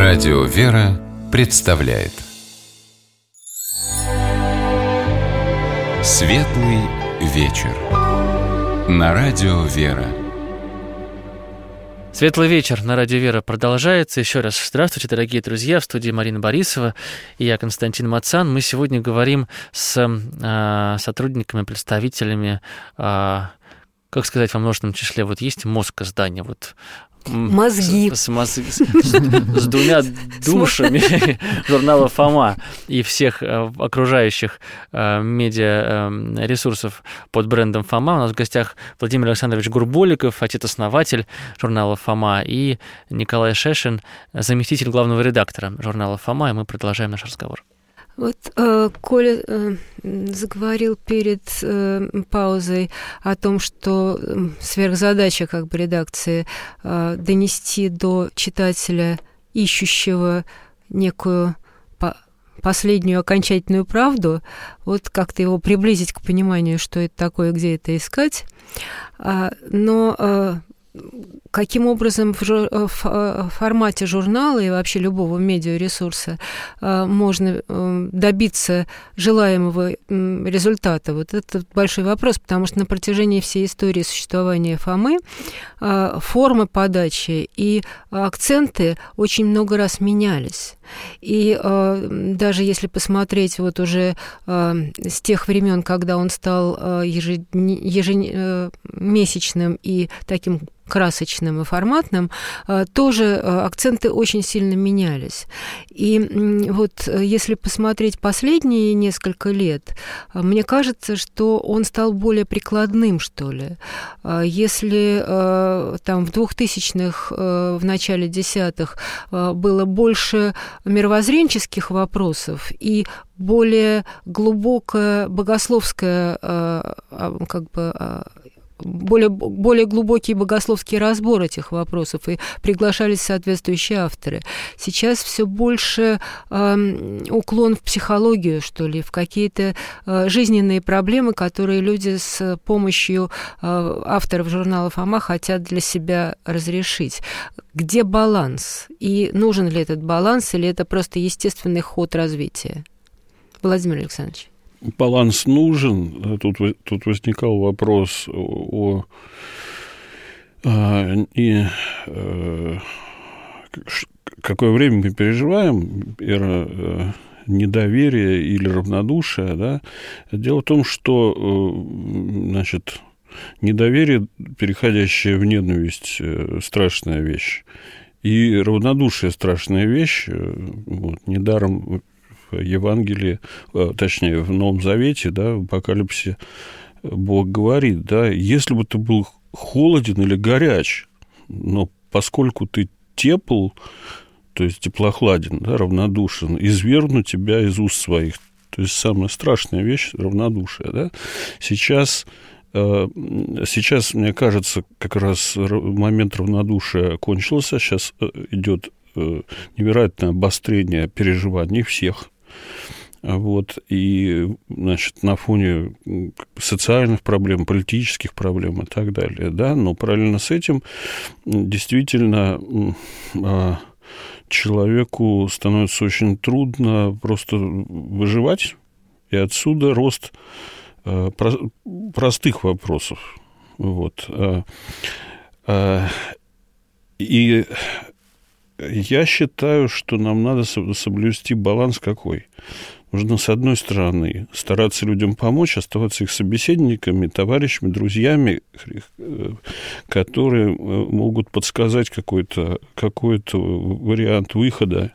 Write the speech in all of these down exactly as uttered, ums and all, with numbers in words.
Радио «Вера» представляет Светлый вечер на Радио «Вера». Светлый вечер на Радио «Вера» продолжается. Еще раз здравствуйте, дорогие друзья. В студии Марина Борисова и я, Константин Мацан. Мы сегодня говорим с э, сотрудниками, представителями, э, как сказать во множественном числе, вот есть мозг здания, вот Мозги. С, с, мозг, с, с двумя душами журнала «Фома» и всех окружающих медиаресурсов под брендом «Фома». У нас в гостях Владимир Александрович Гурболиков, отец-основатель журнала «Фома», и Николай Шешин, заместитель главного редактора журнала «Фома», и мы продолжаем наш разговор. Вот э, Коля э, заговорил перед э, паузой о том, что э, сверхзадача как бы редакции э, донести до читателя, ищущего некую по- последнюю окончательную правду, вот как-то его приблизить к пониманию, что это такое, где это искать. А, но э, каким образом в, жур... в формате журнала и вообще любого медиаресурса можно добиться желаемого результата? Вот это большой вопрос, потому что на протяжении всей истории существования Фомы формы подачи и акценты очень много раз менялись. И даже если посмотреть вот уже с тех времен, когда он стал ежемесячным и таким красочным и форматным, тоже акценты очень сильно менялись. И вот если посмотреть последние несколько лет, мне кажется, что он стал более прикладным, что ли. Если там в двухтысячных, в начале десятых было больше мировоззренческих вопросов и более глубокая богословская как бы более, более глубокий богословский разбор этих вопросов, и приглашались соответствующие авторы. Сейчас все больше э, уклон в психологию, что ли, в какие-то э, жизненные проблемы, которые люди с помощью э, авторов журнала «Фома» хотят для себя разрешить. Где баланс? И нужен ли этот баланс, или это просто естественный ход развития? Владимир Александрович. Баланс нужен. Тут, тут возникал вопрос о, о и, э, какое время мы переживаем, эра э, недоверия или равнодушия. Да? Дело в том, что э, значит, недоверие, переходящее в ненависть, э, страшная вещь. И равнодушие – страшная вещь. Вот, недаром в Евангелии, точнее, в Новом Завете, да, в Апокалипсисе Бог говорит, да, если бы ты был холоден или горяч, но поскольку ты тепл, то есть теплохладен, да, равнодушен, извергну тебя из уст своих. То есть самая страшная вещь – равнодушие. Да? Сейчас, сейчас, мне кажется, как раз момент равнодушия кончился, сейчас идет невероятное обострение переживаний всех. Вот, и, значит, на фоне социальных проблем, политических проблем и так далее, да, но параллельно с этим действительно человеку становится очень трудно просто выживать, и отсюда рост простых вопросов, вот, и я считаю, что нам надо соблюсти баланс какой. Нужно, с одной стороны, стараться людям помочь, оставаться их собеседниками, товарищами, друзьями, которые могут подсказать какой-то, какой-то вариант выхода.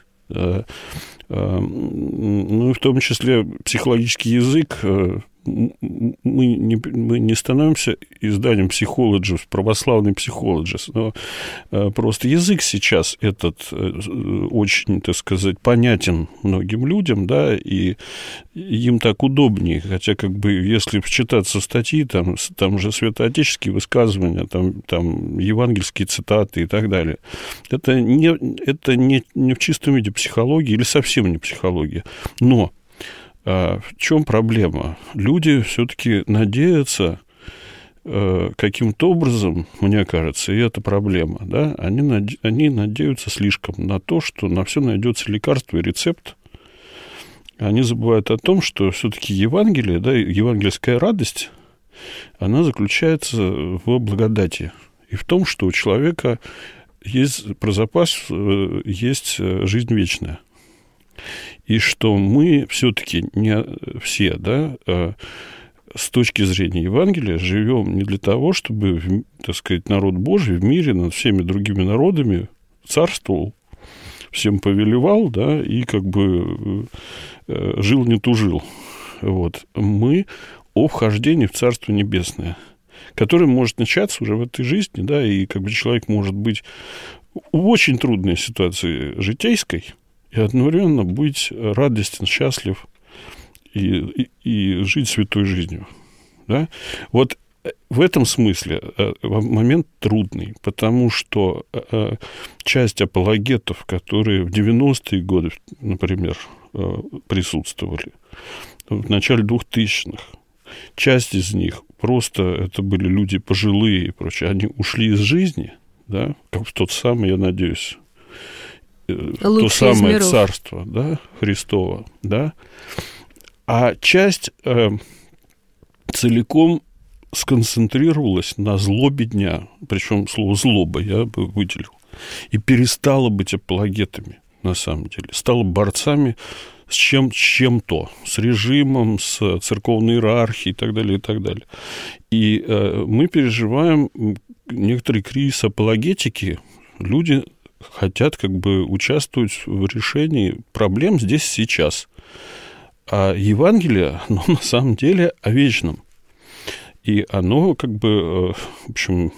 Ну и в том числе психологический язык. Мы не, мы не становимся изданием Psychologist, православный Psychologist, но просто язык сейчас этот очень, так сказать, понятен многим людям, да, и им так удобнее, хотя как бы если вчитаться в статьи, там, там же святоотеческие высказывания, там, там евангельские цитаты и так далее, это не, это не, не в чистом виде психология или совсем не психология, но в чем проблема? Люди все-таки надеются каким-то образом, мне кажется, и это проблема, да, они, наде- они надеются слишком на то, что на все найдется лекарство и рецепт. Они забывают о том, что все-таки Евангелие, да, евангельская радость, она заключается в благодати и в том, что у человека есть про запас, есть жизнь вечная. И что мы все-таки не все, да, с точки зрения Евангелия живем не для того, чтобы, так сказать, народ Божий в мире над всеми другими народами царствовал, всем повелевал, да, и как бы жил не тужил. Вот. Мы о вхождении в Царство Небесное, которое может начаться уже в этой жизни, да, и как бы человек может быть в очень трудной ситуации житейской и одновременно быть радостен, счастлив и, и, и жить святой жизнью. Да? Вот в этом смысле момент трудный, потому что часть апологетов, которые в девяностые годы, например, присутствовали, в начале двухтысячных, часть из них просто это были люди пожилые и прочее, они ушли из жизни, да, как в тот самый, я надеюсь, Лучший то самое царство, да, Христово, да, а часть э, целиком сконцентрировалась на злобе дня, причем слово «злоба» я бы выделил, и перестала быть апологетами, на самом деле, стала борцами с, чем, с чем-то, с режимом, с церковной иерархией и так далее, и так далее. И э, мы переживаем некоторый кризис апологетики, люди хотят как бы участвовать в решении проблем здесь и сейчас. А Евангелие, оно на самом деле о вечном. И оно как бы, в общем,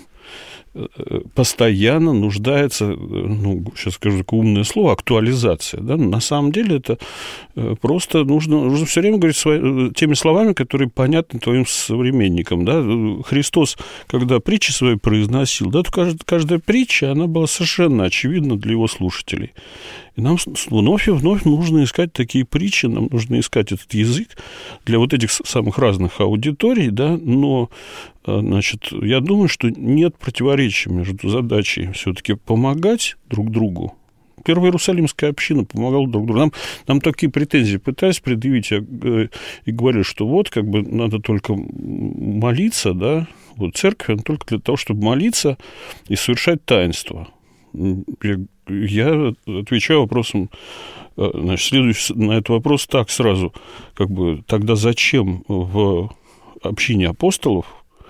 постоянно нуждается, ну, сейчас скажу такое умное слово, актуализация. Да? На самом деле это просто нужно, нужно все время говорить свои, теми словами, которые понятны твоим современникам. Да? Христос, когда притчи свои произносил, да, то каждая, каждая притча, она была совершенно очевидна для его слушателей. И нам вновь и вновь нужно искать такие притчи, нам нужно искать этот язык для вот этих самых разных аудиторий, да, но, значит, я думаю, что нет противоречия между задачей все-таки помогать друг другу. Первая Иерусалимская община помогала друг другу. Нам, нам такие претензии пытались предъявить, я, и говорю, что вот, как бы, надо только молиться, да, вот церковь, она только для того, чтобы молиться и совершать таинство. Я, я отвечаю вопросом, значит, следующий на этот вопрос так сразу, как бы, тогда зачем в общине апостолов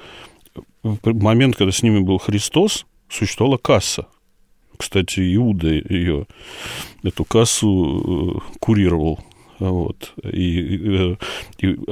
в момент, когда с ними был Христос, существовала касса? Кстати, Иуда ее, эту кассу курировал. Вот. И, и, и, и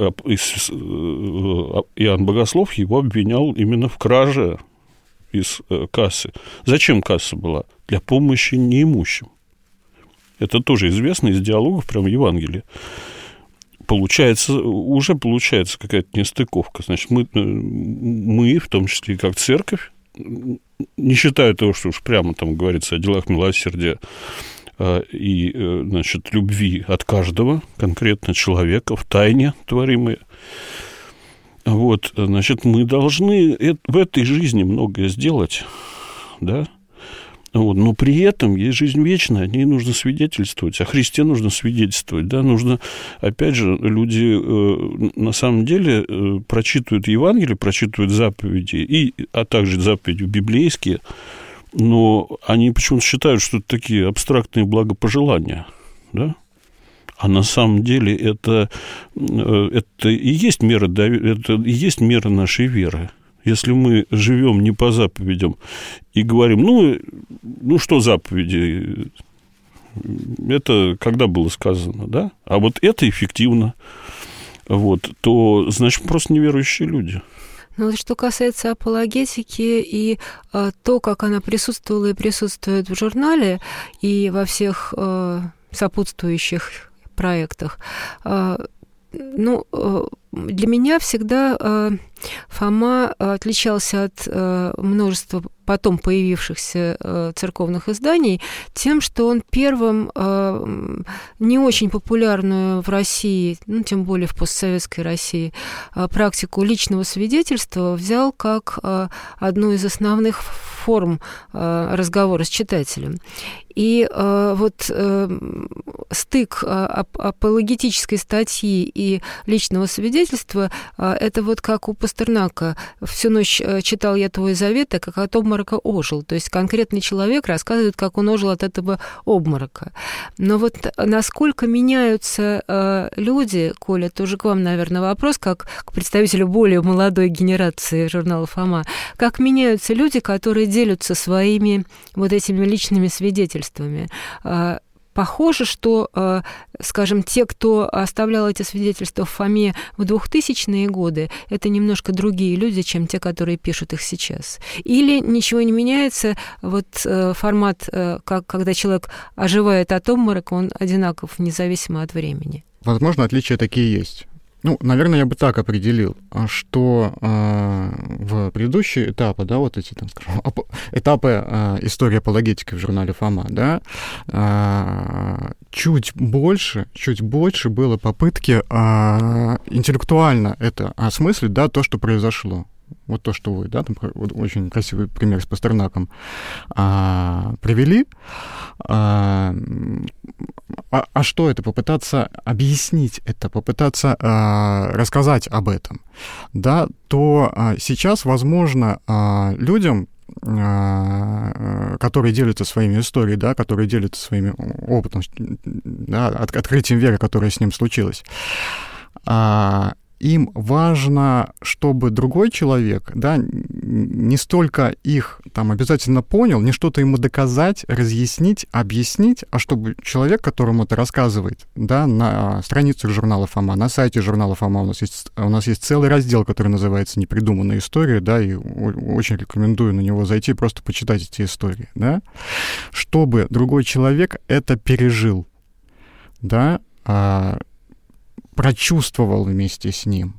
Иоанн Богослов его обвинял именно в краже из кассы. Зачем касса была? Для помощи неимущим. Это тоже известно из диалогов прямо Евангелия. Получается, уже получается какая-то нестыковка. Значит, мы, мы, в том числе и как церковь, не считая того, что уж прямо там говорится о делах милосердия и, значит, любви от каждого конкретно человека в тайне творимые, вот, значит, мы должны в этой жизни многое сделать, да, вот, но при этом есть жизнь вечная, о ней нужно свидетельствовать, о Христе нужно свидетельствовать, да, нужно, опять же, люди э, на самом деле э, прочитывают Евангелие, прочитывают заповеди, и, а также заповеди библейские, но они почему-то считают, что это такие абстрактные благопожелания, да. А на самом деле это, это и есть мера, это и есть мера нашей веры. Если мы живем не по заповедям и говорим, ну, ну что заповеди, это когда было сказано, да? А вот это эффективно, вот, то, значит, мы просто неверующие люди. Ну, вот что касается апологетики и а, то, как она присутствовала и присутствует в журнале и во всех а, сопутствующих проектах, а, ну, для меня всегда Фома отличался от множества потом появившихся церковных изданий тем, что он первым не очень популярную в России, ну, тем более в постсоветской России, практику личного свидетельства взял как одну из основных форм разговора с читателем. И э, вот э, стык э, апологетической статьи и личного свидетельства э, это вот как у Пастернака: «Всю ночь читал я твой завет, а как от обморока ожил». То есть конкретный человек рассказывает, как он ожил от этого обморока. Но вот насколько меняются э, люди, Коля, тоже к вам, наверное, вопрос, как к представителю более молодой генерации журнала «Фома», как меняются люди, которые делятся своими вот этими личными свидетельствами. Похоже, что, скажем, те, кто оставлял эти свидетельства в Фоме в двухтысячные годы, это немножко другие люди, чем те, которые пишут их сейчас. Или ничего не меняется, вот формат, как, когда человек оживает от обморока, он одинаков, независимо от времени. Возможно, отличия такие есть. Ну, наверное, я бы так определил, что э, в предыдущие этапы, да, вот эти, там, скажем, этапы э, истории апологетики в журнале «Фома», да, э, чуть больше, чуть больше было попытки э, интеллектуально это осмыслить, да, то, что произошло. Вот то, что вы, да, там вот очень красивый пример с Пастернаком а, привели. А, а, а что это? Попытаться объяснить это, попытаться а, рассказать об этом, да, то а, сейчас, возможно, а, людям, а, которые делятся своими историями, да, которые делятся своим опытом, да, от, открытием веры, которое с ним случилось, а, им важно, чтобы другой человек, да, не столько их там обязательно понял, не что-то ему доказать, разъяснить, объяснить, а чтобы человек, которому это рассказывает, да, на страницах журнала «Фома», на сайте журнала «Фома» у нас есть, у нас есть целый раздел, который называется «Непридуманная история», да, и очень рекомендую на него зайти, просто почитать эти истории, да, чтобы другой человек это пережил, да, прочувствовал вместе с ним.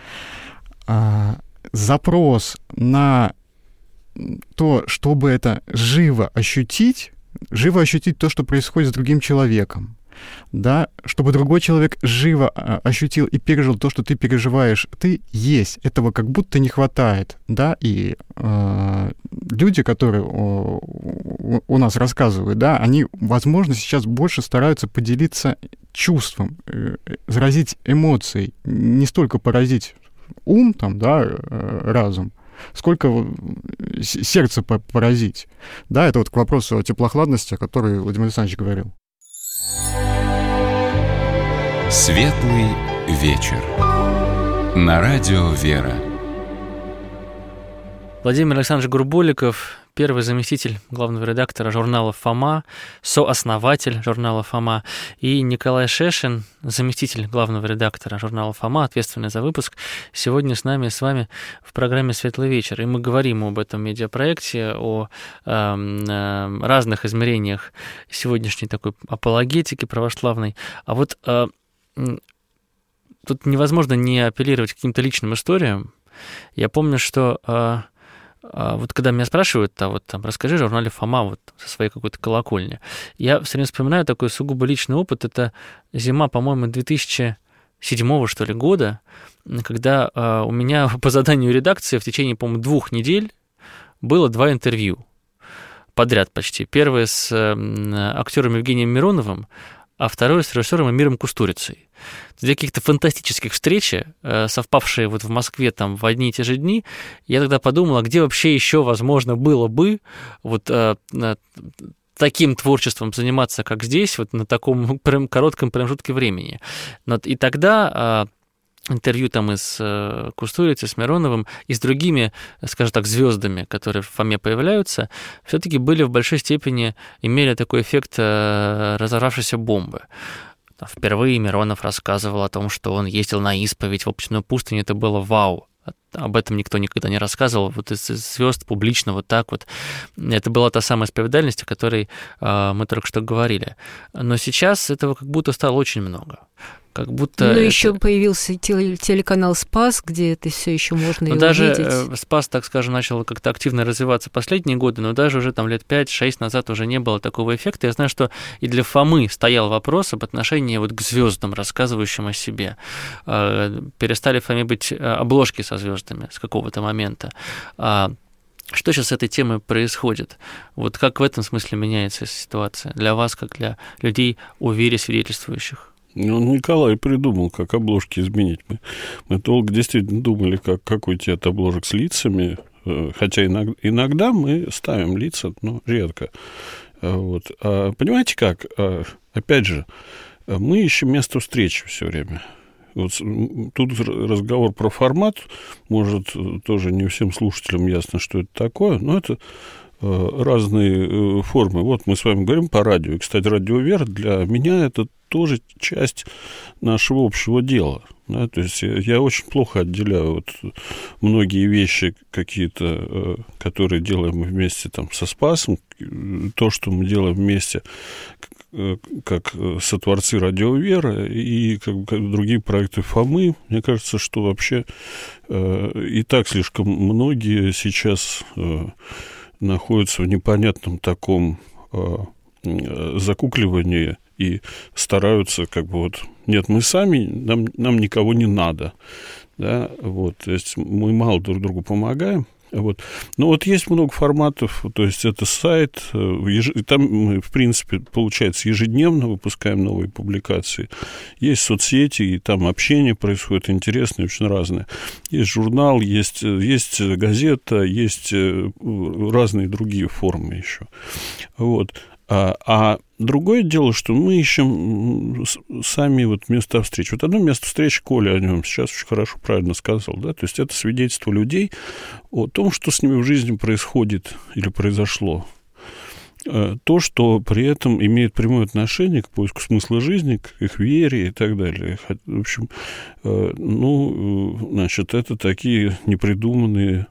А, запрос на то, чтобы это живо ощутить, живо ощутить то, что происходит с другим человеком, да, чтобы другой человек живо ощутил и пережил то, что ты переживаешь, ты есть. Этого как будто не хватает, да, и э, люди, которые о, у нас рассказывают, да, они, возможно, сейчас больше стараются поделиться чувством, э, заразить эмоцией, не столько поразить ум, там, да, э, разум, сколько сердце поразить. Да, это вот к вопросу о теплохладности, о которой Владимир Александрович говорил. Светлый вечер. На радио «Вера». Владимир Александрович Гурбуликов, первый заместитель главного редактора журнала «Фома», сооснователь журнала «Фома», и Николай Шешин, заместитель главного редактора журнала «Фома», ответственный за выпуск, сегодня с нами, с вами в программе «Светлый вечер». И мы говорим об этом медиапроекте, о э, э, разных измерениях сегодняшней такой апологетики православной. А вот э, тут невозможно не апеллировать к каким-то личным историям. Я помню, что... Э, Вот когда меня спрашивают, а вот там расскажи о журнале «Фома» вот со своей какой-то колокольни, я все время вспоминаю такой сугубо личный опыт. Это зима, по-моему, две тысячи седьмого, что ли, года, когда э, у меня по заданию редакции в течение, по-моему, двух недель было два интервью подряд почти. Первое с э, актером Евгением Мироновым, а второе с режиссером Эмиром Кустурицей. Две каких-то фантастических встречи, совпавшие вот в Москве там в одни и те же дни, я тогда подумал, а где вообще еще возможно было бы вот таким творчеством заниматься, как здесь, вот на таком коротком промежутке времени. И тогда интервью там и с Кустурицей, с Мироновым, и с другими, скажем так, звездами, которые в «Фоме» появляются, все-таки были в большой степени, имели такой эффект разорвавшейся бомбы. Впервые Миронов рассказывал о том, что он ездил на исповедь в общественную пустыню, это было вау. Об этом никто никогда не рассказывал. Вот из звезд публично вот так вот. Это была та самая исповедальность, о которой мы только что говорили. Но сейчас этого как будто стало очень много. как будто... Ну, это... еще появился телеканал «Спас», где это все еще можно но и даже увидеть. «Спас», так скажем, начал как-то активно развиваться последние годы, но даже уже там лет пять-шесть назад уже не было такого эффекта. Я знаю, что и для Фомы стоял вопрос об отношении вот к звездам, рассказывающим о себе. Перестали Фоме быть обложки со звездами с какого-то момента. Что сейчас с этой темой происходит? Вот как в этом смысле меняется ситуация для вас, как для людей о вере свидетельствующих? Ну, Николай придумал, как обложки изменить. Мы, мы долго действительно думали, как, как уйти от обложек с лицами, хотя иногда, иногда мы ставим лица, но редко. Вот. А, понимаете как? Опять же, мы ищем место встречи все время. Вот тут разговор про формат, может, тоже не всем слушателям ясно, что это такое, но это разные формы. Вот мы с вами говорим по радио. И, кстати, «Радио Вера» для меня это тоже часть нашего общего дела. Да? То есть я очень плохо отделяю вот многие вещи какие-то, которые делаем мы вместе там, со «Спасом», то, что мы делаем вместе как сотворцы «Радио Вера» и как, как другие проекты Фомы. Мне кажется, что вообще э, и так слишком многие сейчас э, находятся в непонятном таком э, закукливании и стараются как бы вот... Нет, мы сами, нам, нам никого не надо. Да? Вот, то есть мы мало друг другу помогаем. Вот. Но вот есть много форматов, то есть это сайт, там мы, в принципе, получается, ежедневно выпускаем новые публикации. Есть соцсети, и там общение происходит интересное, очень разное. Есть журнал, есть, есть газета, есть разные другие формы еще. Вот. А, а другое дело, что мы ищем сами вот места встречи. Вот одно место встречи, Коля о нем сейчас очень хорошо, правильно сказал, да, то есть это свидетельство людей о том, что с ними в жизни происходит или произошло. То, что при этом имеет прямое отношение к поиску смысла жизни, к их вере и так далее. В общем, ну, значит, это такие непридуманные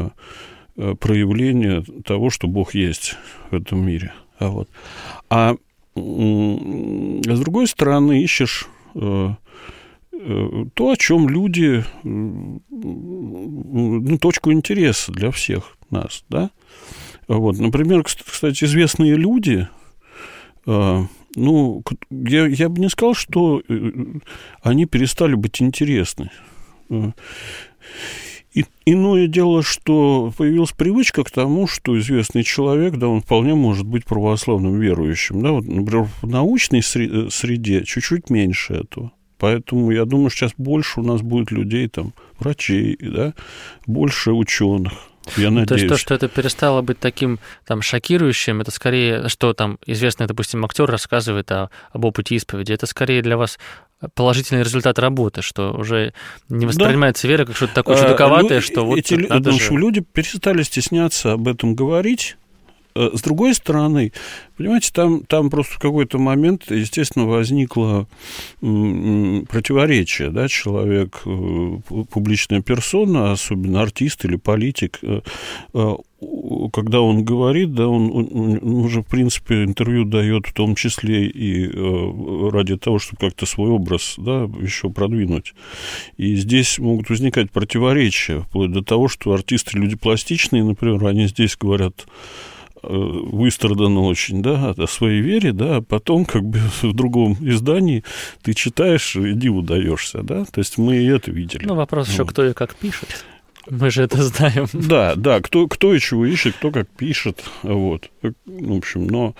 проявления того, что Бог есть в этом мире. А, вот. а, а с другой стороны, ищешь э, э, то, о чем люди, э, ну, точку интереса для всех нас, да. Вот, например, кстати, известные люди, э, ну, я, я бы не сказал, что они перестали быть интересны. И, иное дело, что появилась привычка к тому, что известный человек, да, он вполне может быть православным верующим. Да, вот, например, в научной среде чуть-чуть меньше этого. Поэтому я думаю, сейчас больше у нас будет людей, там, врачей, да, больше ученых. Я надеюсь. То есть то, что это перестало быть таким там шокирующим, это скорее, что там известный, допустим, актер рассказывает о, об опыте исповеди, это скорее для вас положительный результат работы, что уже не воспринимается да. вера как что-то такое чудаковатое, а, что вот эти, надо же... же... Люди перестали стесняться об этом говорить. С другой стороны, понимаете, там, там просто в какой-то момент, естественно, возникло противоречие, да, человек, публичная персона, особенно артист или политик, когда он говорит, да, он, он уже, в принципе, интервью дает в том числе и ради того, чтобы как-то свой образ, да, еще продвинуть. И здесь могут возникать противоречия, вплоть до того, что артисты люди пластичные, например, они здесь говорят выстрадано очень, да, о своей вере, да, а потом как бы в другом издании ты читаешь и диву даешься, да, то есть мы и это видели. Ну, вопрос вот. Еще, кто и как пишет. Мы же это знаем. Да, да, кто, кто и чего ищет, кто как пишет, вот, в общем, но,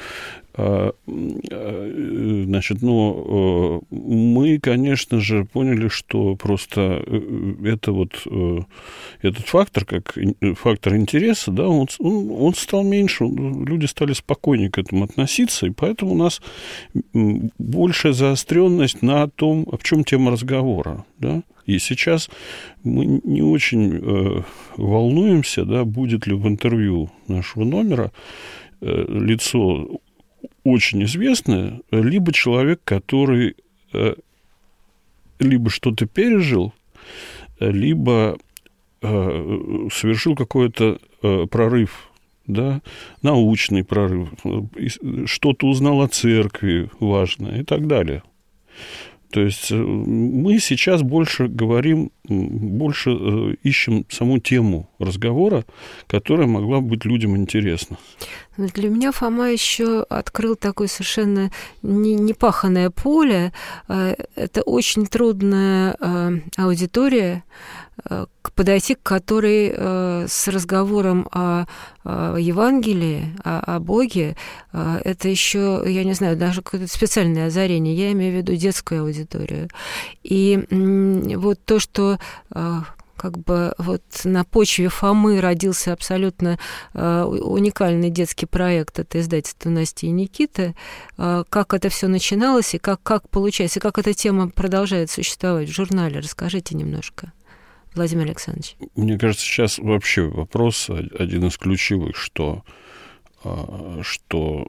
значит, ну, мы, конечно же, поняли, что просто это вот, этот фактор, как фактор интереса, да, он, он стал меньше, люди стали спокойнее к этому относиться, и поэтому у нас большая заостренность на том, в чем тема разговора, да. И сейчас мы не очень э, волнуемся, да, будет ли в интервью нашего номера э, лицо очень известное, либо человек, который э, либо что-то пережил, либо э, совершил какой-то э, прорыв, да, научный прорыв, что-то узнал о церкви важное и так далее. То есть мы сейчас больше говорим, больше ищем саму тему разговора, которая могла быть людям интересна. Для меня Фома еще открыл такое совершенно непаханное поле. Это очень трудная аудитория, подойти к которой с разговором о Евангелии, о, о Боге, это еще, я не знаю, даже какое-то специальное озарение. Я имею в виду детскую аудиторию. И вот то, что как бы вот на почве Фомы родился абсолютно уникальный детский проект, это издательство Насти и Никиты, как это все начиналось и как, как получается, и как эта тема продолжает существовать в журнале. Расскажите немножко, Владимир Александрович. Мне кажется, сейчас вообще вопрос один из ключевых, что, что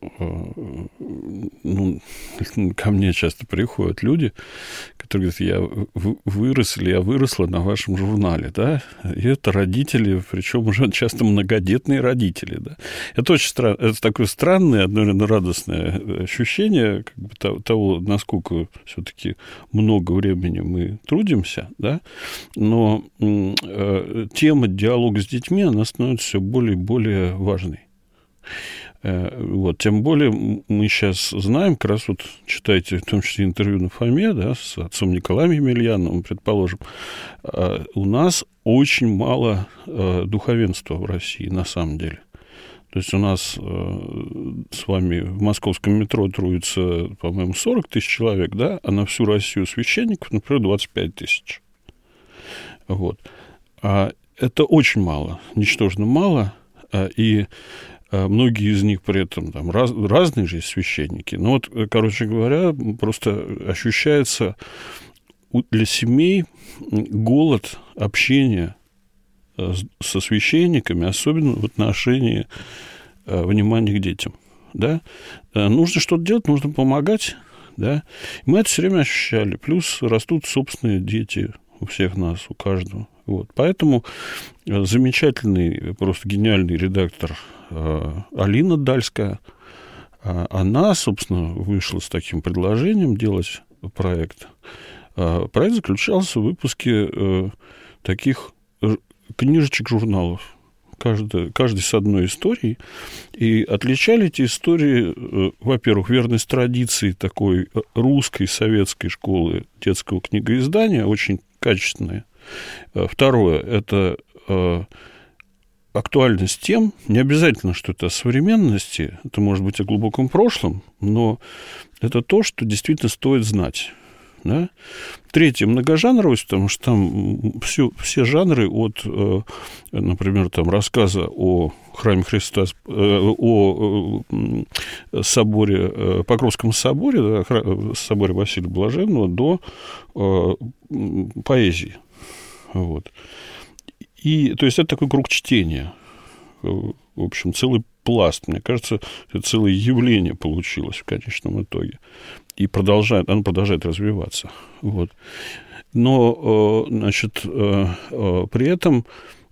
ну, ко мне часто приходят люди, которые говорят, я вырос или я выросла на вашем журнале, да, и это родители, причем уже часто многодетные родители, да. Это очень странно, это такое странное, одновременно радостное ощущение как бы, того, насколько все-таки много времени мы трудимся, да, но э, тема диалога с детьми, она становится все более и более важной. Вот. Тем более мы сейчас знаем, как раз вот читаете, в том числе интервью на Фоме, да, с отцом Николаем Емельяновым, предположим, у нас очень мало духовенства в России на самом деле. То есть у нас с вами в московском метро трудится, по-моему, сорок тысяч человек, да, а на всю Россию священников, например, двадцать пять тысяч. Вот. А это очень мало, ничтожно мало, и многие из них при этом там, раз, разные же священники. Но вот, короче говоря, просто ощущается для семей голод общения со священниками, особенно в отношении внимания к детям. Да? Нужно что-то делать, нужно помогать. Да? Мы это все время ощущали. Плюс растут собственные дети у всех нас, у каждого. Вот. Поэтому замечательный, просто гениальный редактор Алина Дальская, она, собственно, вышла с таким предложением делать проект. Проект заключался в выпуске таких книжечек, журналов, каждый, каждый с одной историей, и отличали эти истории, во-первых, верность традиции такой русской советской школы детского книгоиздания, очень качественная. Второе – это актуальность тем, не обязательно, что это о современности, это может быть о глубоком прошлом, но это то, что действительно стоит знать. Да? Третье – многожанровость, потому что там все, все жанры от, например, там, рассказа о храме Христа, о соборе, Покровском соборе, да, соборе Василия Блаженного, до поэзии. Вот. И, то есть, это такой круг чтения. В общем, целый пласт. Мне кажется, это целое явление получилось в конечном итоге. И продолжает, оно продолжает развиваться. Вот. Но, значит, при этом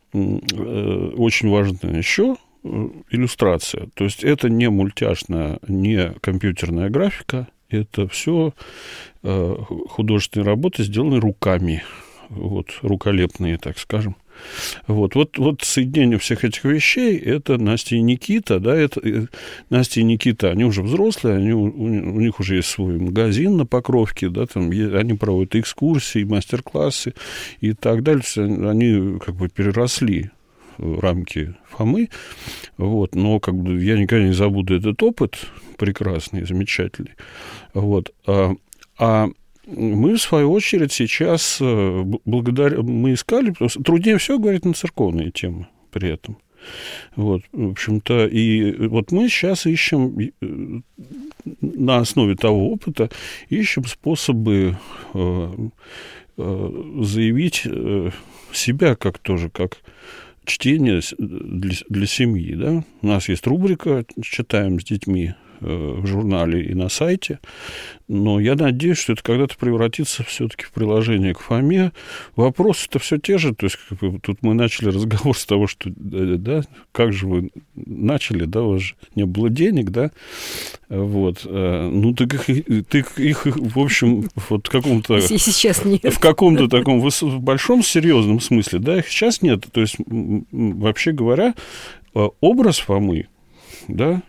очень важна еще иллюстрация. То есть, это не мультяшная, не компьютерная графика. Это все художественные работы, сделанные руками. Вот, руколепные, так скажем. Вот, вот, вот соединение всех этих вещей, это Настя и Никита, да, это Настя и Никита, они уже взрослые, они, у, у них уже есть свой магазин на Покровке, да, там они проводят экскурсии, мастер-классы и так далее, они как бы переросли рамки Фомы, вот, но как бы я никогда не забуду этот опыт прекрасный, замечательный, вот, а, а мы, в свою очередь, сейчас, благодаря, мы искали, труднее всего говорить на церковные темы при этом. Вот, в общем-то, и вот мы сейчас ищем, на основе того опыта, ищем способы заявить себя как тоже, как чтение для, для семьи, да. У нас есть рубрика «Читаем с детьми», в журнале и на сайте, но я надеюсь, что это когда-то превратится все-таки в приложение к Фоме. Вопросы-то все те же, то есть как бы, тут мы начали разговор с того, что, да, как же вы начали, да, у вас же не было денег, да, вот, ну, так их, так их в общем, вот в каком-то... Сейчас нет. В каком-то таком в большом серьезном смысле, да, их сейчас нет, то есть, вообще говоря, образ Фомы, да,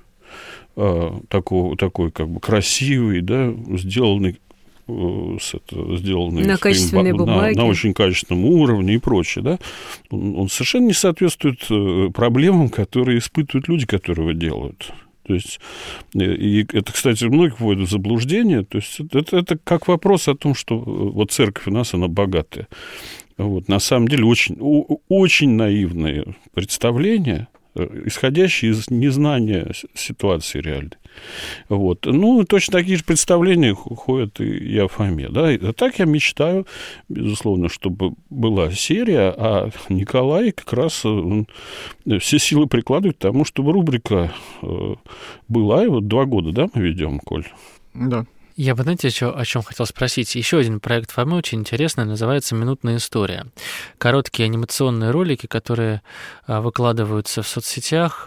такой, такой как бы красивый, да, сделанный, с, это, сделанный на, качественной на, на, на очень качественном уровне и прочее, да, он, он совершенно не соответствует проблемам, которые испытывают люди, которые его делают. То есть, и это, кстати, многих вводит в заблуждение. То есть, это, это как вопрос о том, что вот церковь у нас, она богатая. Вот, на самом деле, очень, очень наивные представления, исходящие из незнания ситуации реальной. Вот. Ну, точно такие же представления ходят и о Фоме. Да? И так я мечтаю, безусловно, чтобы была серия, а Николай как раз он все силы прикладывает к тому, чтобы рубрика была. И вот два года, да, мы ведем, Коль? Да. Я бы, знаете, о чем хотел спросить? Еще один проект Фомы очень интересный, называется «Минутная история». Короткие анимационные ролики, которые выкладываются в соцсетях,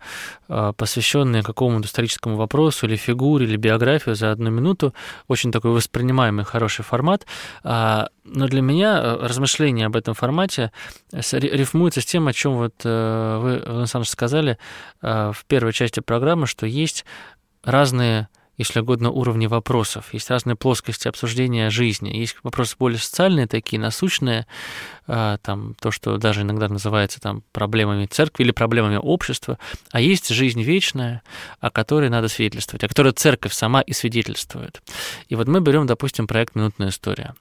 посвященные какому-то историческому вопросу или фигуре, или биографию за одну минуту. Очень такой воспринимаемый, хороший формат. Но для меня размышления об этом формате рифмуются с тем, о чем вот вы, Владимир Александрович, сказали в первой части программы, что есть разные, если угодно, уровни вопросов. Есть разные плоскости обсуждения жизни. Есть вопросы более социальные, такие насущные, там, то, что даже иногда называется там, проблемами церкви или проблемами общества. А есть жизнь вечная, о которой надо свидетельствовать, о которой церковь сама и свидетельствует. И вот мы берем, допустим, проект «Минутная история»,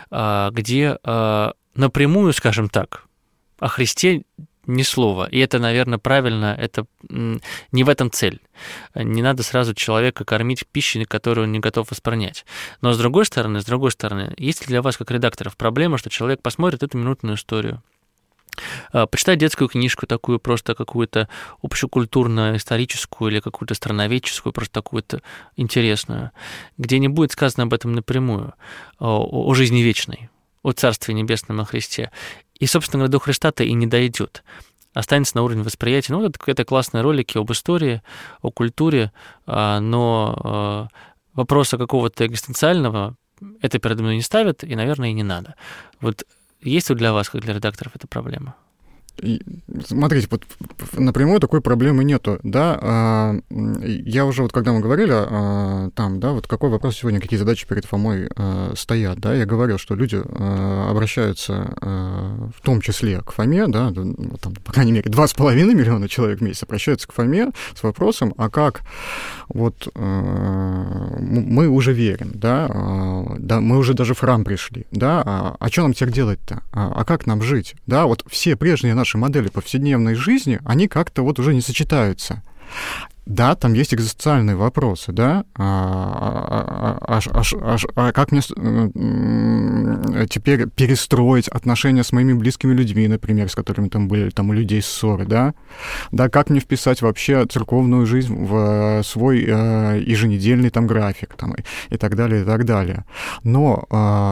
где напрямую, скажем так, о Христе ни слова. И это, наверное, правильно, это не в этом цель. Не надо сразу человека кормить пищей, которую он не готов воспринять. Но с другой стороны, с другой стороны, есть ли для вас, как редакторов, проблема, что человек посмотрит эту минутную историю, почитать детскую книжку такую, просто какую-то общекультурно-историческую или какую-то страноведческую, просто какую-то интересную, где не будет сказано об этом напрямую, о, о жизни вечной, о Царстве Небесном, о Христе. И, собственно говоря, до Христа-то и не дойдет. Останется на уровне восприятия. Ну, вот это классные ролики об истории, о культуре, но вопроса какого-то экзистенциального это передо мной не ставят, и, наверное, и не надо. Вот есть ли для вас, как для редакторов, эта проблема? Смотрите, вот напрямую такой проблемы нету, да, я уже вот, когда мы говорили там, да, вот какой вопрос сегодня, какие задачи перед Фомой стоят, да, я говорил, что люди обращаются в том числе к Фоме, да, там, по крайней мере, два с половиной миллиона человек в месяц обращаются к Фоме с вопросом, а как вот мы уже верим, да, да, мы уже даже в храм пришли, да, а, а что нам теперь делать-то, а, а как нам жить, да, вот все прежние наши модели повседневной жизни, они как-то вот уже не сочетаются. Да, там есть экзистенциальные вопросы, да, а, а, а, а, а, а как мне теперь перестроить отношения с моими близкими людьми, например, с которыми там были там у людей ссоры, да, да, как мне вписать вообще церковную жизнь в свой э, еженедельный там график, там, и, и так далее, и так далее. Но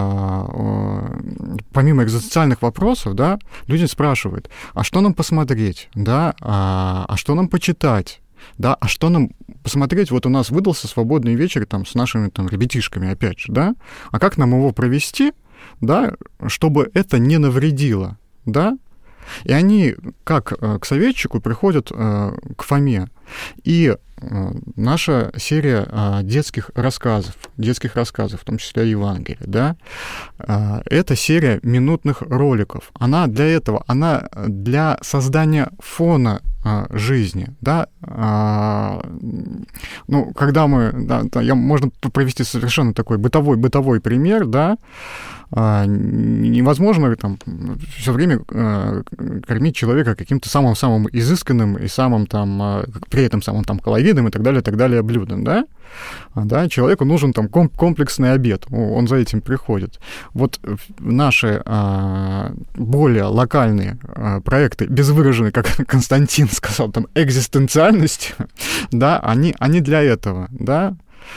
э, э, помимо экзистенциальных вопросов, да, люди спрашивают, а что нам посмотреть, да, а, а что нам почитать? Да, а что нам посмотреть? Вот у нас выдался свободный вечер там, с нашими там, ребятишками, опять же, да? А как нам его провести, да, чтобы это не навредило, да? И они, как к советчику, приходят э, к Фоме. И э, наша серия э, детских рассказов, детских рассказов, в том числе Евангелия, да, э, это серия минутных роликов. Она для этого, она для создания фона э, жизни, да. Э, ну, когда мы, да, да, я, можно провести совершенно такой бытовой, бытовой пример, да, невозможно там все время кормить человека каким-то самым-самым изысканным и самым там, при этом самым там колоритным и так далее, и так далее блюдом, да? Да, человеку нужен там комплексный обед, он за этим приходит. Вот наши более локальные проекты, без выраженной, как Константин сказал, там, экзистенциальности, да, они, они для этого, да.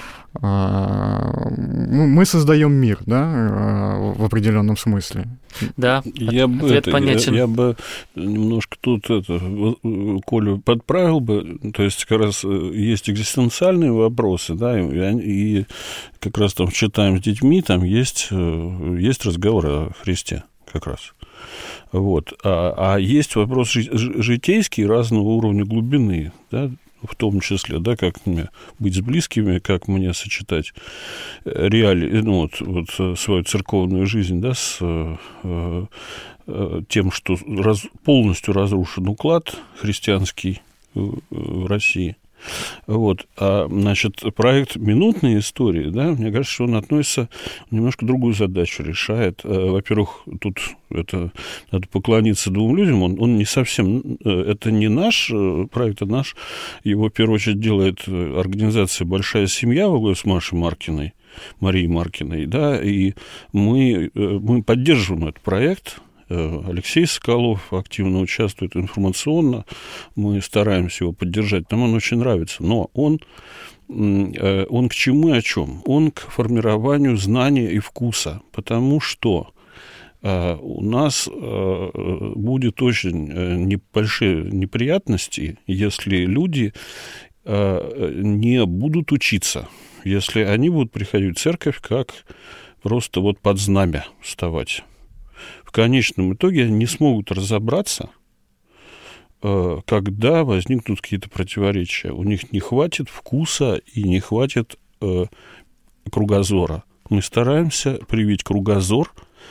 Мы создаем мир, да, в определенном смысле. Да, я бы, это, я, я бы немножко тут это, Колю подправил бы, то есть как раз есть экзистенциальные вопросы, да, и, и как раз там читаем с детьми, там есть, есть разговор о Христе как раз. Вот. А, а есть вопрос житейский разного уровня глубины, да, в том числе, да, как мне быть с близкими, как мне сочетать реалии, ну, вот, вот свою церковную жизнь, да, с э, э, тем, что раз, полностью разрушен уклад христианский в России. Вот. А, значит, проект «Минутные истории», да, мне кажется, что он относится, немножко другую задачу решает. Во-первых, тут это надо поклониться двум людям, он, он не совсем, это не наш проект, а наш, его в первую очередь делает организация «Большая семья» во главе с Машей Маркиной, Марией Маркиной, да, и мы, мы поддерживаем этот проект. Алексей Соколов активно участвует информационно, мы стараемся его поддержать, нам он очень нравится, но он, он к чему и о чем? Он к формированию знания и вкуса, потому что у нас будет очень небольшие неприятности, если люди не будут учиться, если они будут приходить в церковь как просто вот под знамя вставать. В конечном итоге они не смогут разобраться, когда возникнут какие-то противоречия. У них не хватит вкуса и не хватит кругозора. Мы стараемся привить кругозор,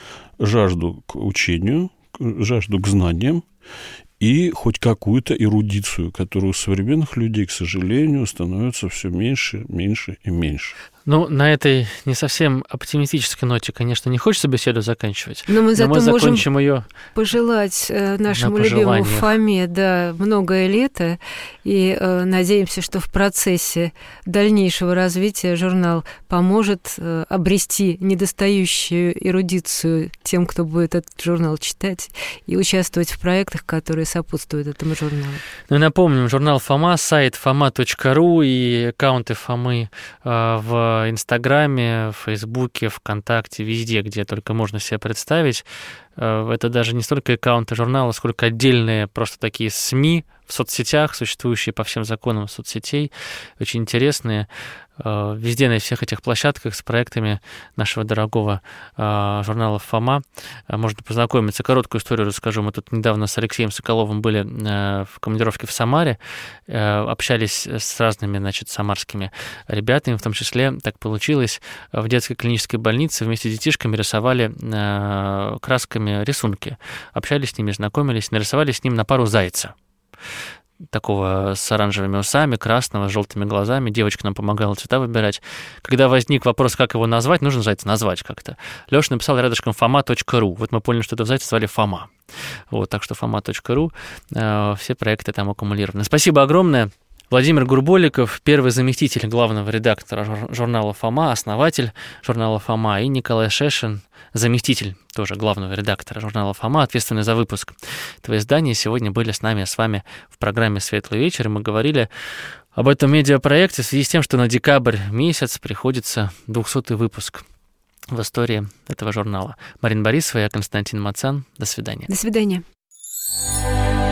жажду к учению, жажду к знаниям и хоть какую-то эрудицию, которую у современных людей, к сожалению, становится все меньше, меньше и меньше. Ну, на этой не совсем оптимистической ноте, конечно, не хочется беседу заканчивать, но мы, зато но мы закончим можем ее пожелать нашему любимому Фоме, да, многое лето, и э, надеемся, что в процессе дальнейшего развития журнал поможет э, обрести недостающую эрудицию тем, кто будет этот журнал читать, и участвовать в проектах, которые сопутствуют этому журналу. Ну и напомним, журнал «Фома», сайт фома точка ру и аккаунты Фомы э, в в Инстаграме, в Фейсбуке, ВКонтакте, везде, где только можно себе представить. Это даже не столько аккаунты журнала, сколько отдельные просто такие СМИ в соцсетях, существующие по всем законам соцсетей, очень интересные. Везде на всех этих площадках с проектами нашего дорогого журнала «Фома» можно познакомиться. Короткую историю расскажу. Мы тут недавно с Алексеем Соколовым были в командировке в Самаре, общались с разными, значит, самарскими ребятами, в том числе, так получилось, в детской клинической больнице вместе с детишками рисовали красками рисунки. Общались с ними, знакомились, нарисовали с ним на пару зайца. Такого с оранжевыми усами, красного, с желтыми глазами. Девочка нам помогала цвета выбирать. Когда возник вопрос, как его назвать, нужно зайца назвать как-то. Лёша написал рядышком фома точка ру. Вот мы поняли, что это зайца звали Фома. Вот, так что фома точка ру. Э, все проекты там аккумулированы. Спасибо огромное. Владимир Гурболиков, первый заместитель главного редактора журнала «Фома», основатель журнала «Фома», и Николай Шешин, заместитель тоже главного редактора журнала «Фома», ответственный за выпуск этого издания, сегодня были с нами, с вами в программе «Светлый вечер», и мы говорили об этом медиапроекте в связи с тем, что на декабрь месяц приходится двухсотый выпуск в истории этого журнала. Марина Борисова, я Константин Мацан. До свидания. До свидания.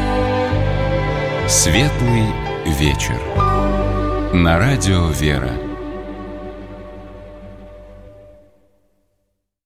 Светлый вечер. На радио «Вера».